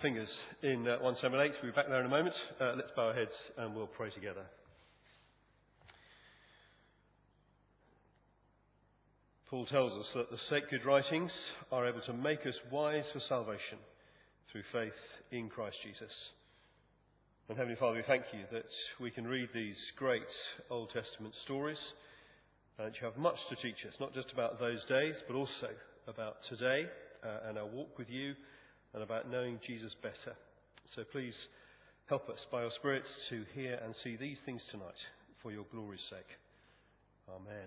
fingers in 1 Samuel 8. We'll be back there in a moment. Let's bow our heads and we'll pray together. Paul tells us that the sacred writings are able to make us wise for salvation through faith in Christ Jesus. And Heavenly Father, we thank you that we can read these great Old Testament stories and you have much to teach us, not just about those days, but also about today and our walk with you and about knowing Jesus better. So please help us by your Spirit to hear and see these things tonight for your glory's sake. Amen.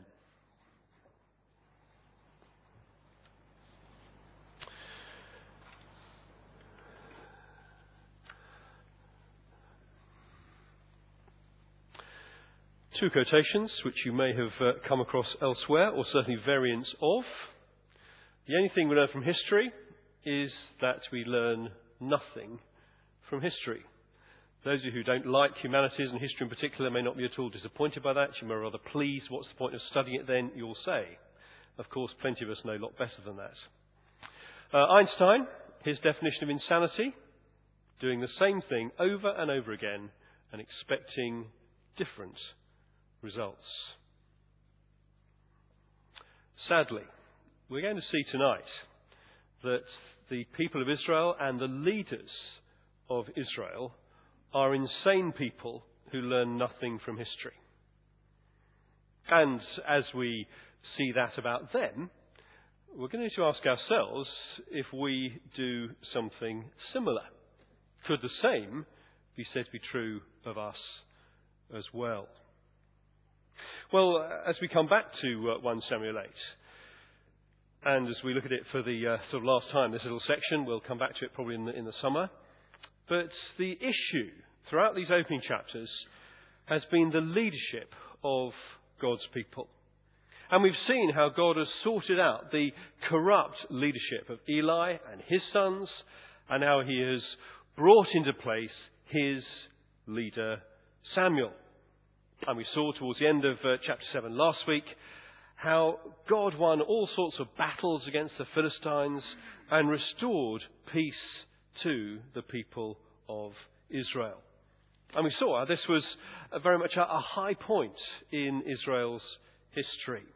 Two quotations which you may have come across elsewhere, or certainly variants of. The only thing we learn from history is that we learn nothing from history. Those of you who don't like humanities and history in particular may not be at all disappointed by that. You may rather pleased. What's the point of studying it then, you'll say. Of course, plenty of us know a lot better than that. Einstein, his definition of insanity, doing the same thing over and over again and expecting different results. Sadly, we're going to see tonight that the people of Israel and the leaders of Israel are insane people who learn nothing from history. And as we see that about them, we're going to ask ourselves if we do something similar. Could the same be said to be true of us as well? Well, as we come back to 1 Samuel 8, and as we look at it for the sort of last time, this little section, we'll come back to it probably in the summer. But the issue throughout these opening chapters has been the leadership of God's people. And we've seen how God has sorted out the corrupt leadership of Eli and his sons, and how he has brought into place his leader, Samuel. And we saw towards the end of chapter 7 last week how God won all sorts of battles against the Philistines and restored peace to the people of Israel. And we saw how this was very much a high point in Israel's history.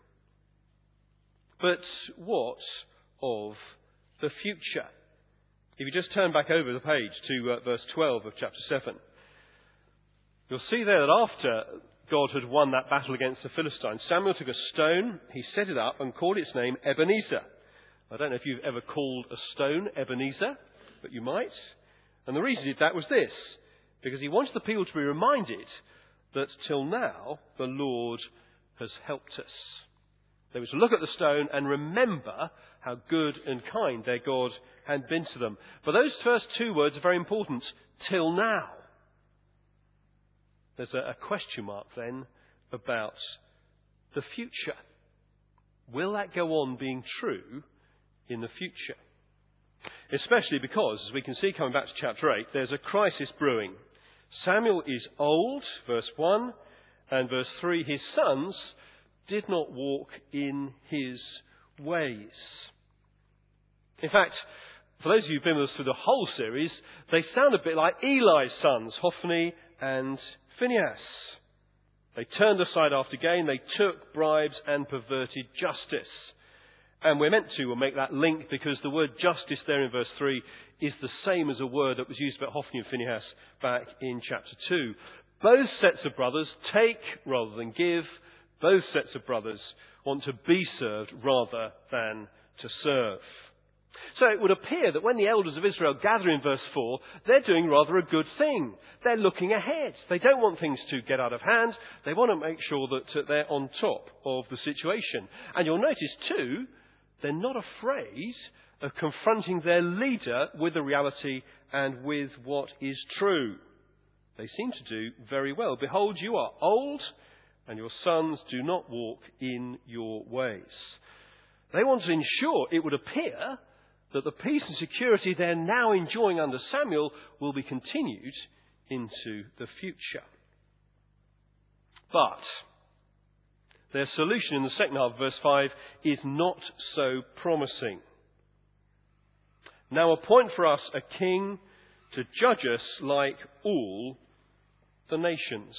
But what of the future? If you just turn back over the page to verse 12 of chapter 7, you'll see there that after God had won that battle against the Philistines, Samuel took a stone, he set it up and called its name Ebenezer. I don't know if you've ever called a stone Ebenezer, but you might. And the reason he did that was this, because he wanted the people to be reminded that till now the Lord has helped us. They were to look at the stone and remember how good and kind their God had been to them. But those first two words are very important. Till now. There's a question mark then about the future. Will that go on being true in the future? Especially because, as we can see coming back to chapter 8, there's a crisis brewing. Samuel is old, verse 1, and verse 3, his sons did not walk in his ways. In fact, for those of you who've been with us through the whole series, they sound a bit like Eli's sons, Hophni and Phinehas. They turned aside after gain, they took bribes and perverted justice. And we're meant to make that link because the word justice there in verse 3 is the same as a word that was used about Hophni and Phinehas back in chapter 2. Both sets of brothers take rather than give. Both sets of brothers want to be served rather than to serve. So it would appear that when the elders of Israel gather in verse 4, they're doing rather a good thing. They're looking ahead. They don't want things to get out of hand. They want to make sure that they're on top of the situation. And you'll notice too, they're not afraid of confronting their leader with the reality and with what is true. They seem to do very well. Behold, you are old, and your sons do not walk in your ways. They want to ensure, it would appear, that the peace and security they're now enjoying under Samuel will be continued into the future. But their solution in the second half of verse 5 is not so promising. Now appoint for us a king to judge us like all the nations.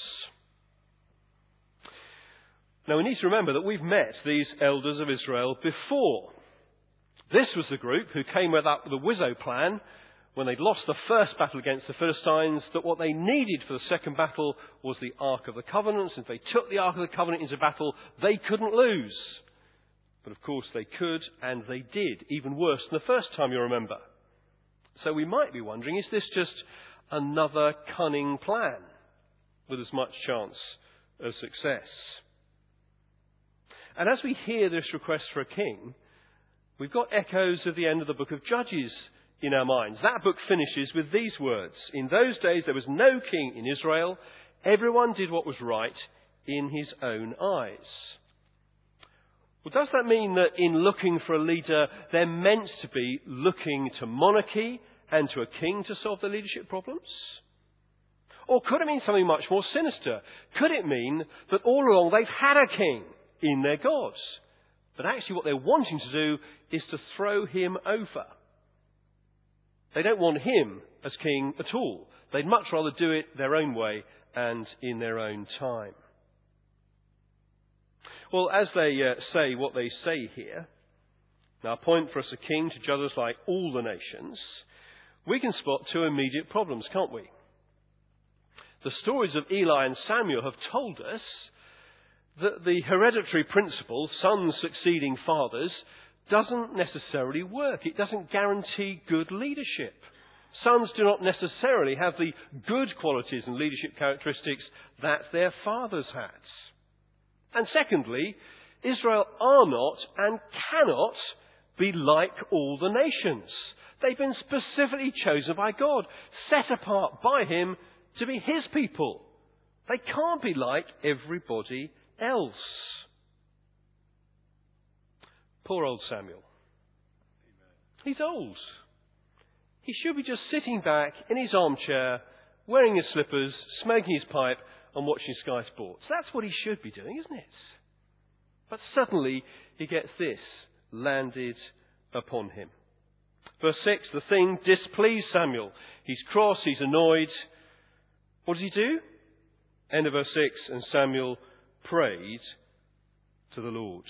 Now we need to remember that we've met these elders of Israel before. This was the group who came up with a Wizzo plan when they'd lost the first battle against the Philistines, that what they needed for the second battle was the Ark of the Covenant. And if they took the Ark of the Covenant into battle, they couldn't lose. But of course they could, and they did, even worse than the first time, you remember. So we might be wondering, is this just another cunning plan with as much chance of success? And as we hear this request for a king, we've got echoes of the end of the book of Judges in our minds. That book finishes with these words: "In those days there was no king in Israel. Everyone did what was right in his own eyes." Well, does that mean that in looking for a leader, they're meant to be looking to monarchy and to a king to solve their leadership problems? Or could it mean something much more sinister? Could it mean that all along they've had a king in their God, but actually what they're wanting to do is to throw him over? They don't want him as king at all. They'd much rather do it their own way and in their own time. Well, as they say what they say here, now appoint for us a king to judge us like all the nations, we can spot two immediate problems, can't we? The stories of Eli and Samuel have told us that the hereditary principle, sons succeeding fathers, doesn't necessarily work. It doesn't guarantee good leadership. Sons do not necessarily have the good qualities and leadership characteristics that their fathers had. And secondly, Israel are not and cannot be like all the nations. They've been specifically chosen by God, set apart by him to be his people. They can't be like everybody else. Poor old Samuel. He's old. He should be just sitting back in his armchair, wearing his slippers, smoking his pipe, and watching Sky Sports. That's what he should be doing, isn't it? But suddenly he gets this landed upon him. Verse 6, the thing displeased Samuel. He's cross, he's annoyed. What does he do? End of verse 6, and Samuel prayed to the Lord.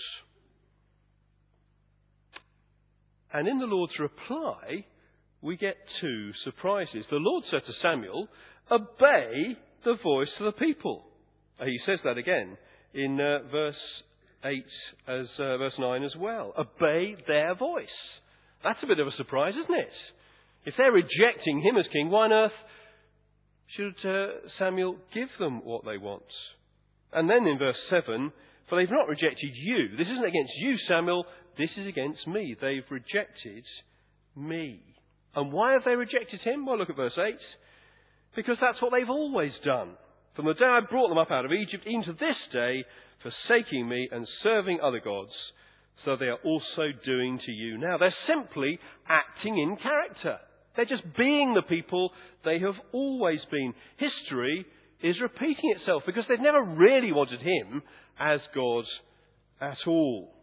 And in the Lord's reply, we get two surprises. The Lord said to Samuel, "Obey the voice of the people." He says that again in verse 8 as verse 9 as well. Obey their voice. That's a bit of a surprise, isn't it? If they're rejecting him as king, why on earth should Samuel give them what they want? And then in verse 7, "For they've not rejected you." This isn't against you, Samuel. This is against me. They've rejected me. And why have they rejected him? Well, look at verse 8. Because that's what they've always done. From the day I brought them up out of Egypt, even to this day, forsaking me and serving other gods, so they are also doing to you now. They're simply acting in character. They're just being the people they have always been. History is repeating itself because they've never really wanted him as God at all.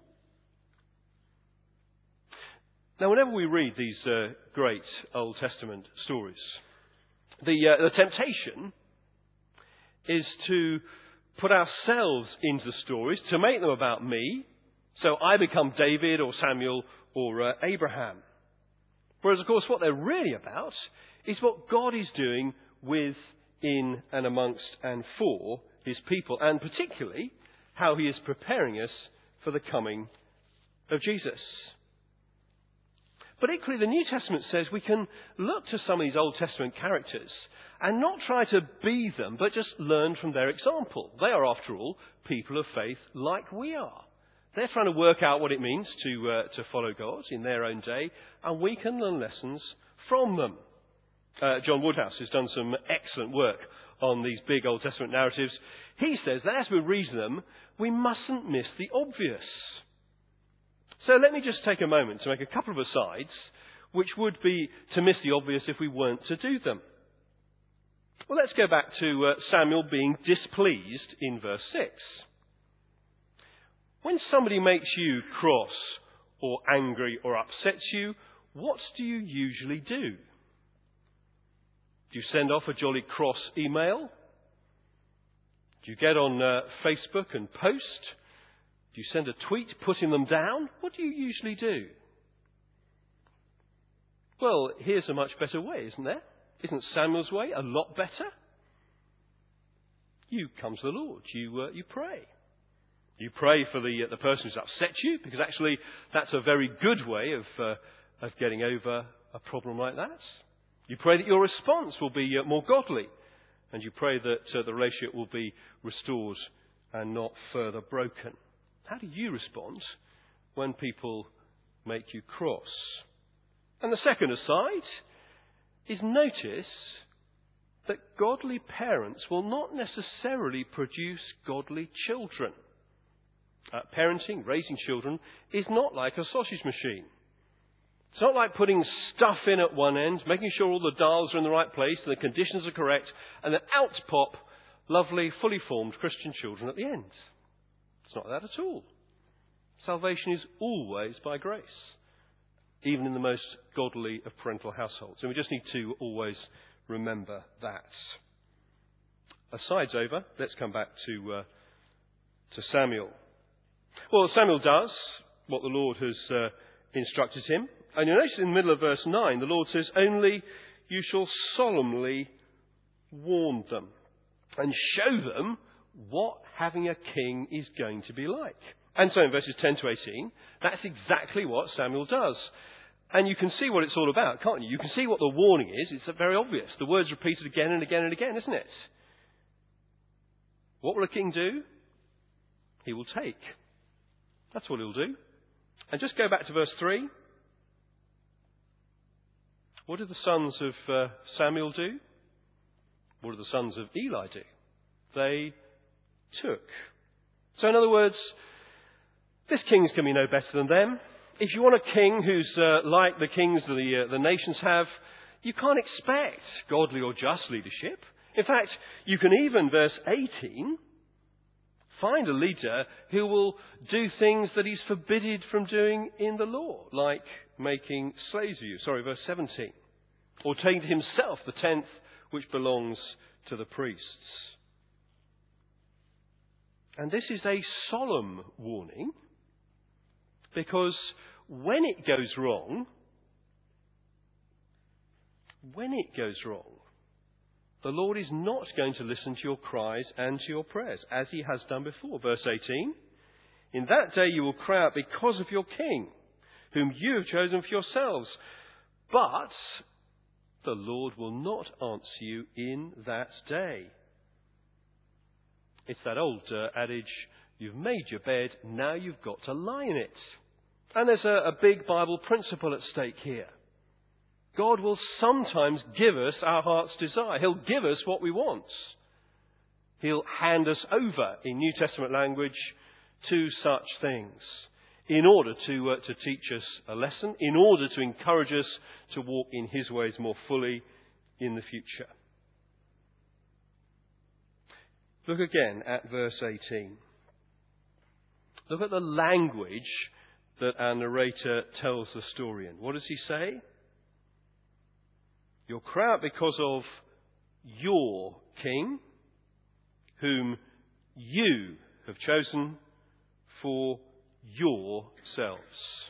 Now, whenever we read these great Old Testament stories, the temptation is to put ourselves into the stories, to make them about me, so I become David or Samuel or Abraham. Whereas, of course, what they're really about is what God is doing with, in and amongst and for his people, and particularly how he is preparing us for the coming of Jesus. But equally, the New Testament says we can look to some of these Old Testament characters and not try to be them, but just learn from their example. They are, after all, people of faith like we are. They're trying to work out what it means to follow God in their own day, and we can learn lessons from them. John Woodhouse has done some excellent work on these big Old Testament narratives. He says that as we read them, we mustn't miss the obvious. So let me just take a moment to make a couple of asides, which would be to miss the obvious if we weren't to do them. Well, let's go back to Samuel being displeased in verse 6. When somebody makes you cross or angry or upsets you, what do you usually do? Do you send off a jolly cross email? Do you get on Facebook and post? Do you send a tweet putting them down? What do you usually do? Well, here's a much better way, isn't there? Isn't Samuel's way a lot better? You come to the Lord. You pray. You pray for the person who's upset you, because actually that's a very good way of getting over a problem like that. You pray that your response will be more godly, and you pray that the relationship will be restored and not further broken. How do you respond when people make you cross? And the second aside is, notice that godly parents will not necessarily produce godly children. Parenting, raising children, is not like a sausage machine. It's not like putting stuff in at one end, making sure all the dials are in the right place and the conditions are correct, and then out pop lovely, fully formed Christian children at the end. It's not that at all. Salvation is always by grace, even in the most godly of parental households. And we just need to always remember that. Aside's over. Let's come back to Samuel. Well, Samuel does what the Lord has instructed him. And you notice in the middle of verse 9, the Lord says, only you shall solemnly warn them and show them what having a king is going to be like. And so in verses 10 to 18, that's exactly what Samuel does. And you can see what it's all about, can't you? You can see what the warning is. It's very obvious. The word's repeated again and again and again, isn't it? What will a king do? He will take. That's what he'll do. And just go back to verse 3. What did the sons of Samuel do? What did the sons of Eli do? They took. So in other words, this king's going to be no better than them. If you want a king who's like the kings the nations have, you can't expect godly or just leadership. In fact, you can even, verse 18, find a leader who will do things that he's forbidden from doing in the law, like making slaves of you. Verse 17. Or taking to himself the tenth which belongs to the priests. And this is a solemn warning, because when it goes wrong, the Lord is not going to listen to your cries and to your prayers, as he has done before. Verse 18, in that day you will cry out because of your king, whom you have chosen for yourselves. But the Lord will not answer you in that day. It's that old adage, you've made your bed, now you've got to lie in it. And there's a big Bible principle at stake here. God will sometimes give us our heart's desire. He'll give us what we want. He'll hand us over, in New Testament language, to such things in order to teach us a lesson, in order to encourage us to walk in his ways more fully in the future. Look again at verse 18. Look at the language that our narrator tells the story in. What does he say? You'll cry out because of your king, whom you have chosen for yourselves.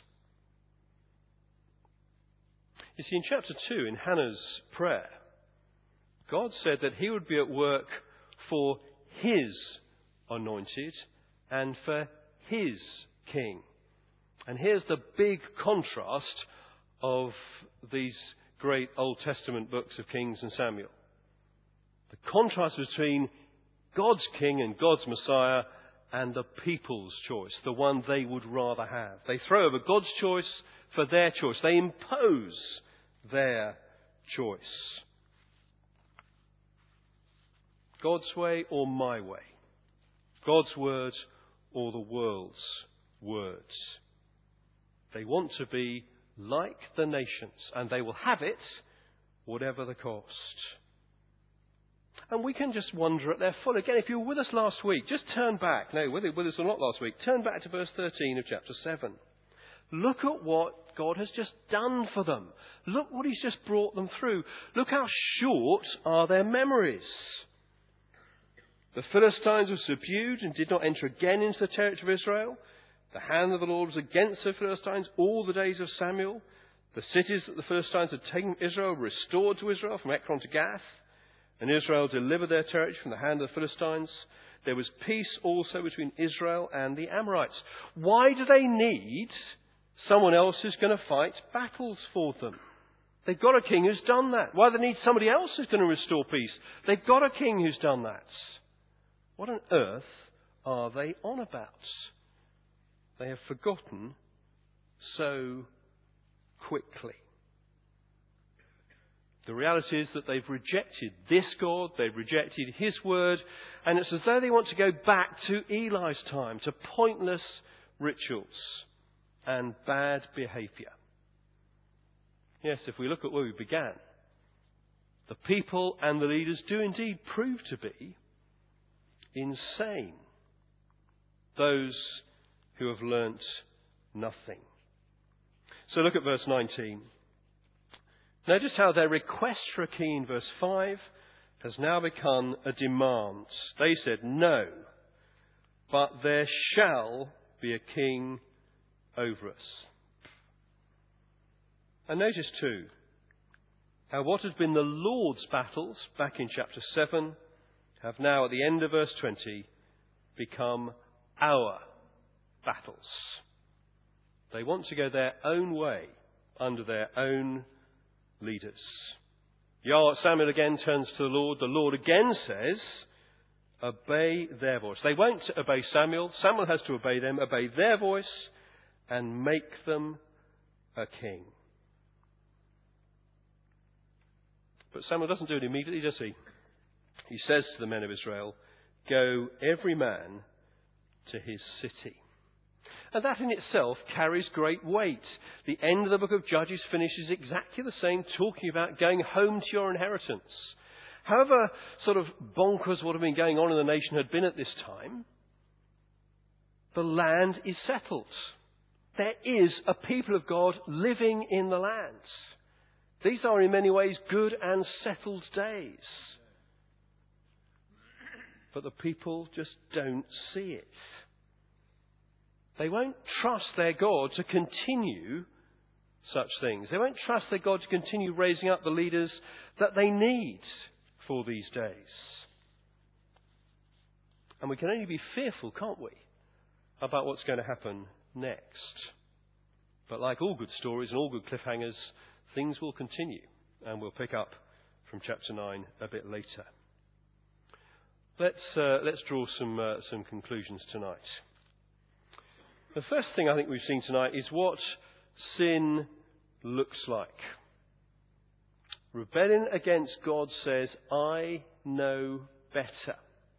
You see, in chapter 2, in Hannah's prayer, God said that he would be at work for his anointed and for his king. And here's the big contrast of these great Old Testament books of Kings and Samuel. The contrast between God's king and God's Messiah and the people's choice, the one they would rather have. They throw over God's choice for their choice. They impose their choice. God's way or my way. God's word or the world's words. They want to be like the nations, and they will have it whatever the cost. And we can just wonder at their full. Again, if you were with us last week, just turn back. No, with us or not last week, turn back to verse 13 of chapter 7. Look at what God has just done for them. Look what he's just brought them through. Look how short are their memories. The Philistines were subdued and did not enter again into the territory of Israel. The hand of the Lord was against the Philistines all the days of Samuel. The cities that the Philistines had taken from Israel were restored to Israel, from Ekron to Gath. And Israel delivered their territory from the hand of the Philistines. There was peace also between Israel and the Amorites. Why do they need someone else who's going to fight battles for them? They've got a king who's done that. Why do they need somebody else who's going to restore peace? They've got a king who's done that. What on earth are they on about? They have forgotten so quickly. The reality is that they've rejected this God, they've rejected his word, and it's as though they want to go back to Eli's time, to pointless rituals and bad behaviour. Yes, if we look at where we began, the people and the leaders do indeed prove to be insane. Those who have learnt nothing. So look at verse 19. Notice how their request for a king in verse 5 has now become a demand. They said, no, but there shall be a king over us. And notice too, how what has been the Lord's battles back in chapter 7 have now at the end of verse 20 become our battles. They want to go their own way under their own leaders. Samuel again turns to the Lord. The Lord again says, obey their voice. They won't obey Samuel. Samuel has to obey them, obey their voice, and make them a king. But Samuel doesn't do it immediately, does he? He says to the men of Israel, go every man to his city. And that in itself carries great weight. The end of the book of Judges finishes exactly the same, talking about going home to your inheritance. However sort of bonkers what had been going on in the nation had been at this time, the land is settled. There is a people of God living in the land. These are in many ways good and settled days. But the people just don't see it. They won't trust their God to continue such things. They won't trust their God to continue raising up the leaders that they need for these days. And we can only be fearful, can't we, about what's going to happen next. But like all good stories and all good cliffhangers, things will continue, and we'll pick up from chapter 9 a bit later. Let's draw some conclusions tonight. The first thing I think we've seen tonight is what sin looks like. Rebellion against God says, I know better.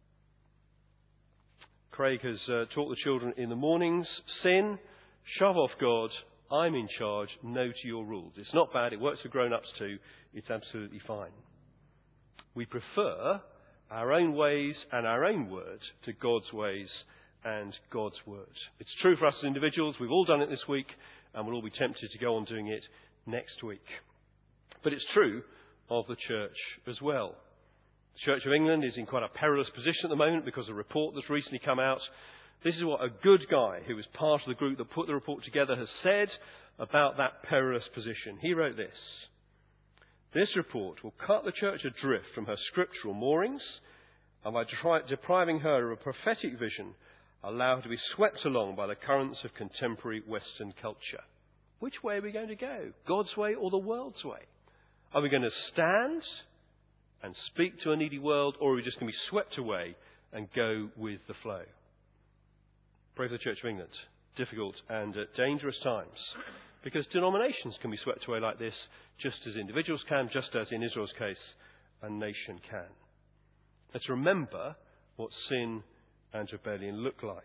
Craig has taught the children in the mornings, sin, shove off God, I'm in charge, no to your rules. It's not bad, it works for grown-ups too, it's absolutely fine. We prefer our own ways and our own word to God's ways and God's word. It's true for us as individuals. We've all done it this week, and we'll all be tempted to go on doing it next week. But it's true of the church as well. The Church of England is in quite a perilous position at the moment because of a report that's recently come out. This is what a good guy who was part of the group that put the report together has said about that perilous position. He wrote this. This report will cut the church adrift from her scriptural moorings, and by depriving her of a prophetic vision, allow her to be swept along by the currents of contemporary Western culture. Which way are we going to go? God's way or the world's way? Are we going to stand and speak to a needy world, or are we just going to be swept away and go with the flow? Pray for the Church of England. Difficult and dangerous times. Because denominations can be swept away like this, just as individuals can, just as in Israel's case, a nation can. Let's remember what sin and rebellion look like.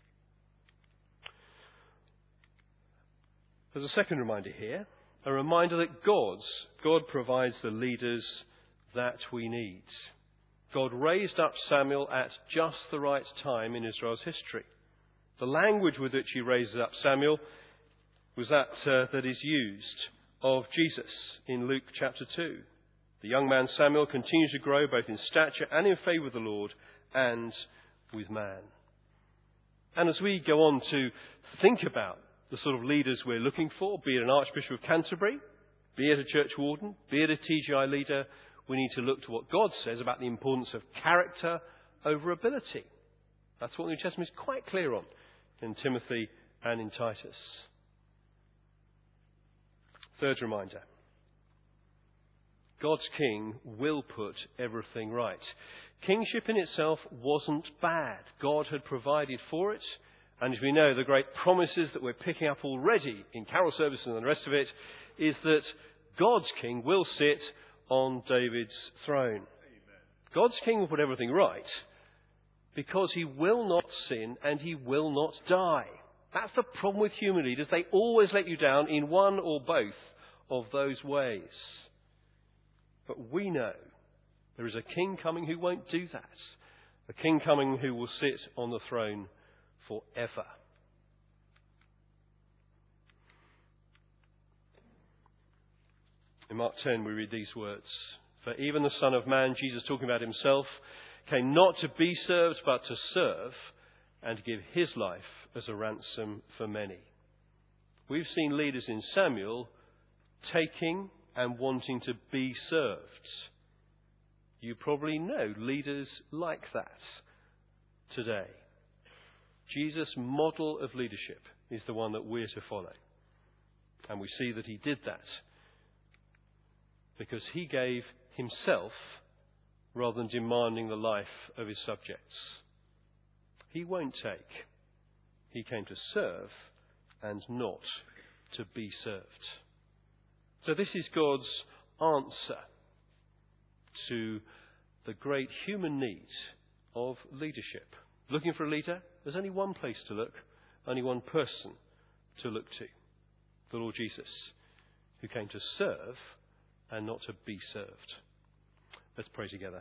There's a second reminder here, a reminder that God provides the leaders that we need. God raised up Samuel at just the right time in Israel's history. The language with which he raises up Samuel was that that is used of Jesus in Luke chapter 2. The young man Samuel continues to grow both in stature and in favour with the Lord and with man. And as we go on to think about the sort of leaders we're looking for, be it an Archbishop of Canterbury, be it a church warden, be it a TGI leader, we need to look to what God says about the importance of character over ability. That's what the New Testament is quite clear on in Timothy and in Titus. Third reminder. God's king will put everything right. Kingship in itself wasn't bad. God had provided for it. And as we know, the great promises that we're picking up already in carol services and the rest of it is that God's king will sit on David's throne. Amen. God's king will put everything right because he will not sin and he will not die. That's the problem with human leaders. They always let you down in one or both of those ways. But we know there is a king coming who won't do that. A king coming who will sit on the throne forever. In Mark 10 we read these words. For even the Son of Man, Jesus talking about himself, came not to be served but to serve and to give his life as a ransom for many. We've seen leaders in Samuel taking and wanting to be served. You probably know leaders like that today. Jesus' model of leadership is the one that we're to follow. And we see that he did that because he gave himself rather than demanding the life of his subjects. He won't take. He came to serve and not to be served. So this is God's answer to the great human need of leadership. Looking for a leader? There's only one place to look, only one person to look to. The Lord Jesus, who came to serve and not to be served. Let's pray together.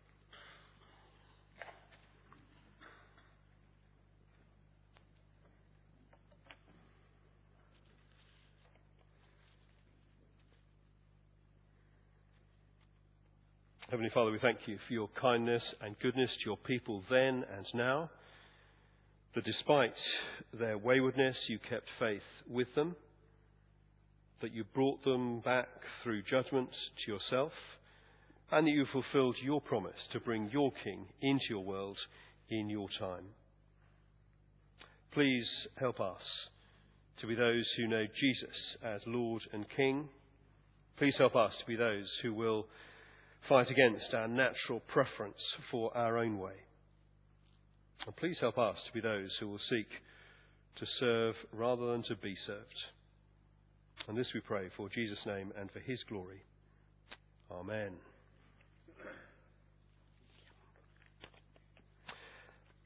Heavenly Father, we thank you for your kindness and goodness to your people then and now, that despite their waywardness, you kept faith with them, that you brought them back through judgment to yourself, and that you fulfilled your promise to bring your King into your world in your time. Please help us to be those who know Jesus as Lord and King. Please help us to be those who will fight against our natural preference for our own way. And please help us to be those who will seek to serve rather than to be served. And this we pray for Jesus' name and for his glory. Amen.